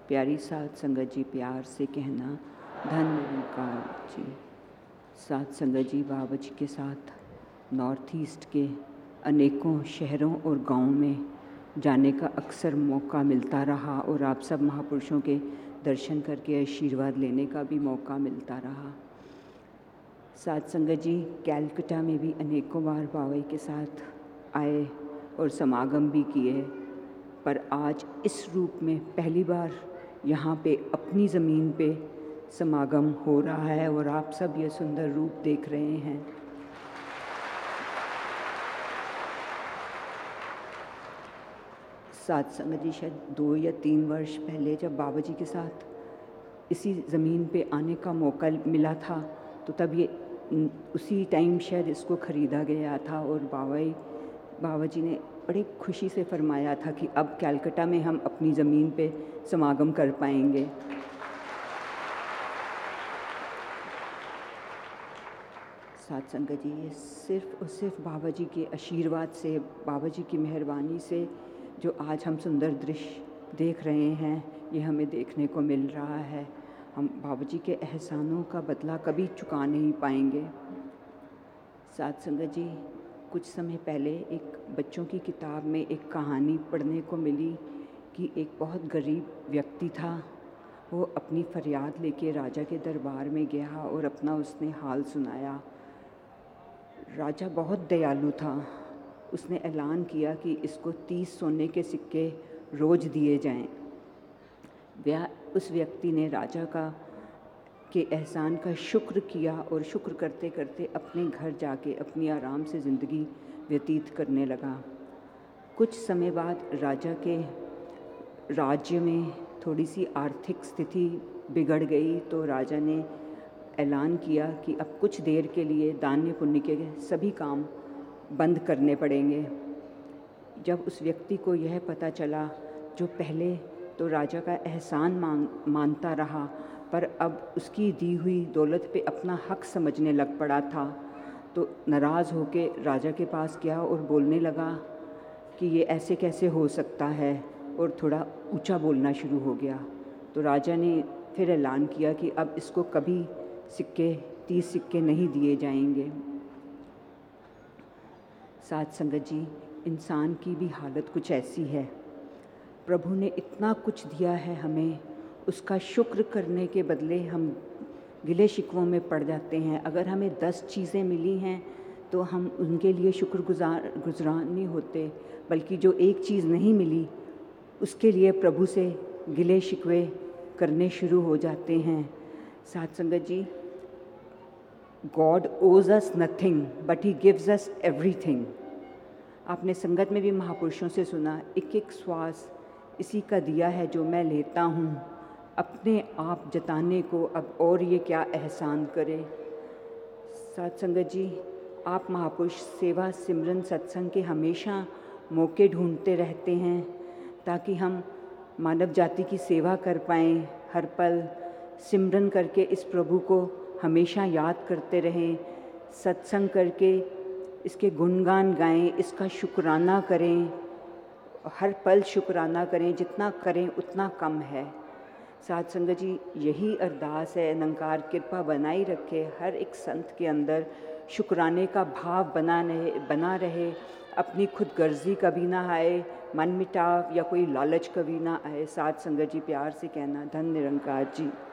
प्यारी साध संगत जी प्यार से कहना धन निरंकार जी। साध संगत जी बाबा जी के साथ नॉर्थ ईस्ट के अनेकों शहरों और गांवों में जाने का अक्सर मौका मिलता रहा और आप सब महापुरुषों के दर्शन करके आशीर्वाद लेने का भी मौका मिलता रहा। साध संगत जी कैलकटा में भी अनेकों बार बाबा के साथ आए और समागम भी किए, पर आज इस रूप में पहली बार यहाँ पे अपनी ज़मीन पे समागम हो रहा है और आप सब ये सुंदर रूप देख रहे हैं। साध संगत जी शायद 2 या 3 वर्ष पहले जब बाबा जी के साथ इसी ज़मीन पे आने का मौका मिला था, तो तब ये उसी टाइम शायद इसको ख़रीदा गया था और बाबा जी ने बड़ी खुशी से फरमाया था कि अब कैलकटा में हम अपनी ज़मीन पे समागम कर पाएंगे। साध संगत जी ये सिर्फ़ और सिर्फ बाबा जी के आशीर्वाद से, बाबा जी की मेहरबानी से जो आज हम सुंदर दृश्य देख रहे हैं, ये हमें देखने को मिल रहा है। हम बाबा जी के एहसानों का बदला कभी चुका नहीं पाएंगे। साध संगत जी कुछ समय पहले एक बच्चों की किताब में एक कहानी पढ़ने को मिली कि एक बहुत गरीब व्यक्ति था। वो अपनी फरियाद लेके राजा के दरबार में गया और अपना उसने हाल सुनाया। राजा बहुत दयालु था। उसने ऐलान किया कि इसको 30 सोने के सिक्के रोज़ दिए जाएं। उस व्यक्ति ने राजा के एहसान का शुक्र किया और शुक्र करते करते अपने घर जाके अपनी आराम से ज़िंदगी व्यतीत करने लगा। कुछ समय बाद राजा के राज्य में थोड़ी सी आर्थिक स्थिति बिगड़ गई, तो राजा ने ऐलान किया कि अब कुछ देर के लिए दान्य पुण्य के सभी काम बंद करने पड़ेंगे। जब उस व्यक्ति को यह पता चला, जो पहले तो राजा का एहसान मानता रहा, पर अब उसकी दी हुई दौलत पे अपना हक समझने लग पड़ा था, तो नाराज़ होके राजा के पास गया और बोलने लगा कि ये ऐसे कैसे हो सकता है, और थोड़ा ऊंचा बोलना शुरू हो गया। तो राजा ने फिर ऐलान किया कि अब इसको कभी 30 सिक्के नहीं दिए जाएंगे। साध संगत जी इंसान की भी हालत कुछ ऐसी है। प्रभु ने इतना कुछ दिया है हमें, उसका शुक्र करने के बदले हम गिले शिकवों में पड़ जाते हैं। अगर हमें 10 चीज़ें मिली हैं तो हम उनके लिए शुक्रगुज़ार नहीं होते, बल्कि जो एक चीज़ नहीं मिली उसके लिए प्रभु से गिले शिकवे करने शुरू हो जाते हैं। साध संगत जी, God owes us nothing but he gives us everything. आपने संगत में भी महापुरुषों से सुना, एक एक श्वास इसी का दिया है जो मैं लेता हूँ, अपने आप जताने को अब और ये क्या एहसान करे। साध संगत जी, आप महापुरुष सेवा सिमरन सत्संग के हमेशा मौके ढूंढते रहते हैं ताकि हम मानव जाति की सेवा कर पाएँ। हर पल सिमरन करके इस प्रभु को हमेशा याद करते रहें, सत्संग करके इसके गुणगान गाएं, इसका शुक्राना करें, हर पल शुक्राना करें। जितना करें उतना कम है। साध संगत जी यही अरदास है, निरंकार कृपा बनाई रखे, हर एक संत के अंदर शुक्राने का भाव बना रहे, अपनी खुद गर्जी कभी ना आए, मन मिटाव या कोई लालच कभी ना आए। साध संगत जी प्यार से कहना धन निरंकार जी।